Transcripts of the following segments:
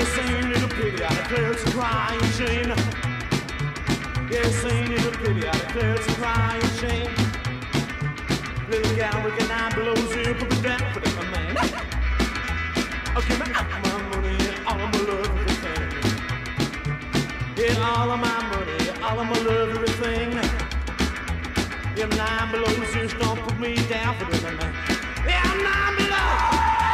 Yes, ain't it a pity, I declare it's a crying shame. Yes, ain't it a pity, I declare it's a crying shame. Little gal with an eye below zero, put me down for that, my man. I'll give me all my money and all of my love, everything. Yeah, all of my money, all of my love, everything. Yeah, 9 below zero, don't put me down for that, my man. Yeah, I'm 9 below.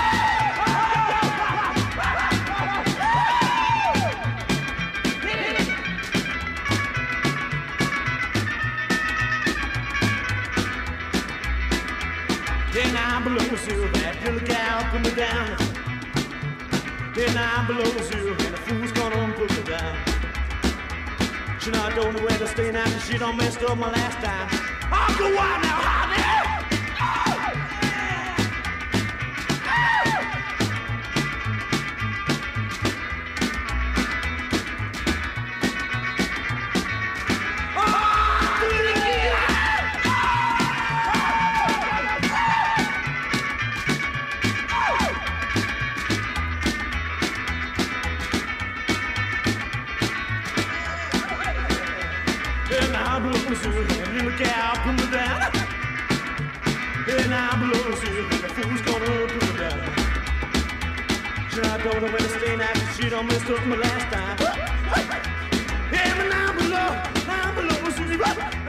Then I'm below zero, that little gal put me down. Then I'm below zero, and the fool's gonna put me down. She know I don't know where to stay now, cause she done messed up my last time. I'll go out now, honey! And I'm below zero, and little gal put me down. And I'm below zero, and the fool's gonna put me down. Sure, I don't know where to stay now, cause she done messed up my last time. Yeah, but I'm below zero.